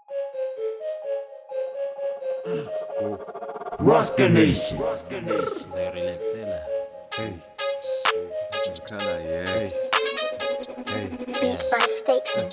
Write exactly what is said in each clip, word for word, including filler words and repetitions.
Rasta Nation. Zayirelaxela. Hey, Skala, yeah. Hey, hey. Beat by Statesman.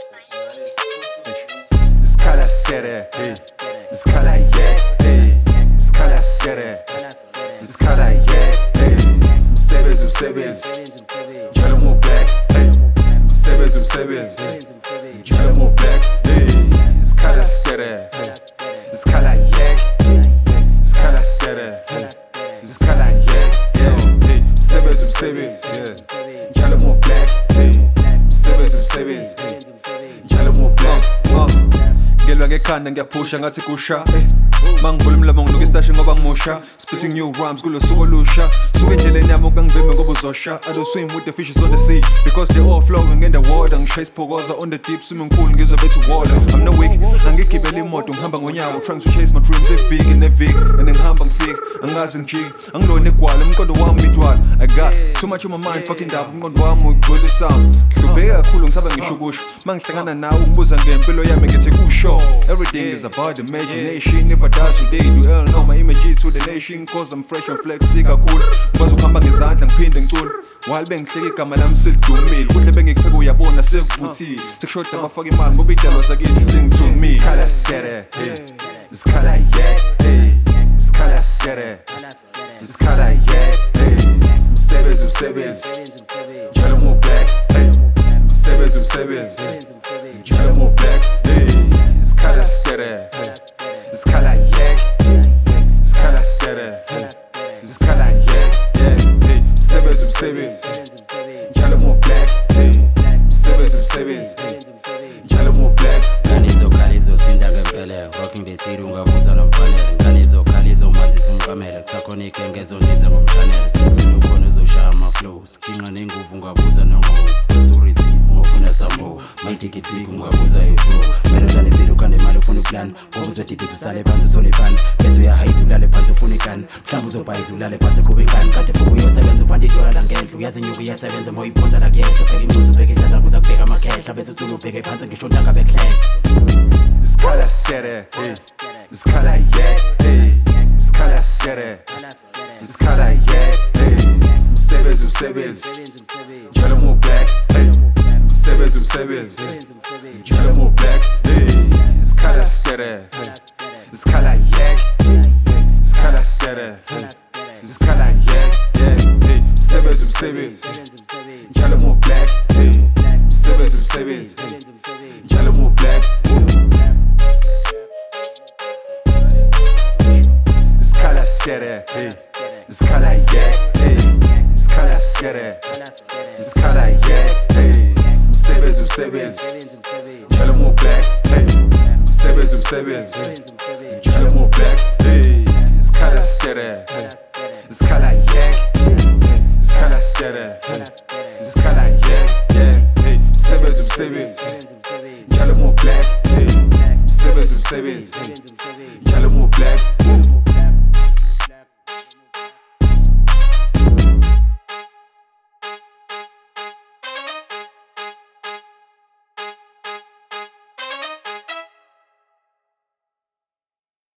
Skala skere, hey. Skala, yeah. Hey, Skala skere. Skala, yeah. Hey, Msebenzi, msebenzi. Njalo mo black. Hey, Msebenzi, msebenzi. Njalo mo black. Hey, Skala skere. Skala, yeah. Skala skere. Skala, yeah. Hey, Msebenzi, msebenzi. Njalo mo black. Hey, Msebenzi, msebenzi. Njalo mo black. Ngelwa ngekhanda ngiyaphusha ngathi kusha. Mangivula umlomo ngiluka istashi ngoba ngimusha. Spitting new rhymes kulo suku olusha. Suke endleleni yami okangivimbe ngoba uzosha. I don't swim with the fishes on the sea because they all flowing in the water. Ngishayisa phokoza on the deep swimming pool ngizwe bethu water. I'm no weak, angigibela imoto ngihamba ngonyawo trying to chase my dreams eviki neviki and ngihamba ngifika angazi ngijiki angilona egwala umqondo wami midwala. I got too much on my mind fucking ndaba umqondo wami ugcwele sound. Hlupheke kakhulu ngisaba ngisho kusho mangihlangana nawe ungibuza ngempilo yami ngithi kusho. Everything is about imagination. If I die today, do hell know my image is to the nation. Cause I'm fresh and flexy kakhulu. Ngikwazi ukuhamba ngezandla ngiphinde ngicula. While bengihleka igama lami selidumile. Kuhle bengiqheka uyabona sekuvuthile. Sekushoda abafaka imali ngoba idalo zakithi singithumile. Skala skere, skala yeah, skala skere, skala yeah. Msebenzi, msebenzi. Njalo mo black. Msebenzi, msebenzi. Njalo mo black. Skala skere. Skala yeah, skala skere, skala yeah, yeah. Msebenzi, msebenzi. Njalo mo black. Msebenzi, msebenzi. Njalo mo black. Nganizo khalizo sinda ngempelele. Rocking the city ungabuza nomfanele. Nganizo khalizo manje simqamele. Kusakhona igengezo nize ngomshanele. Sithi ukhona uzoshaya ama flows. Kinqa nenguvu ungabuza nongowo. Authority ungafuna samo. My ticket big ungabuza iflow. Melo jane impilo kande imali ufuna uplan. Ngobuza ticket usale phansi uthole pan. Bese uyahayiza ulale phansi ufuna ikani. Mhlawumbe uzobhayiza ulale phansi qhube inkani. Kade futhi uyosebenza uphanti idola la ngendlu. Uyazi inyuku iyasebenza moyiphonza la kuyehla. Ubheka incuzo ubheka indlela kuza kubheka amakhehla. Bese uthula ubheke phansi ngisho ntanga bekhlehla. Skala skere, skala yeah, skala skere, skala yeah. Msebenzi, msebenzi. Njalo mo black. Msebenzi, msebenzi. Njalo mo black. Skala skere, skala yeah, skala skere, skala yeah. Msebenzi, msebenzi. Njalo mo black. Msebenzi, msebenzi. Njalo mo black. Skala skere, skala yeah, skala skere, skala yeah. Msebenzi, msebenzi. Njalo mo black. Msebenzi, msebenzi. Njalo mo black. Skala skere, skala yeah, skala skere.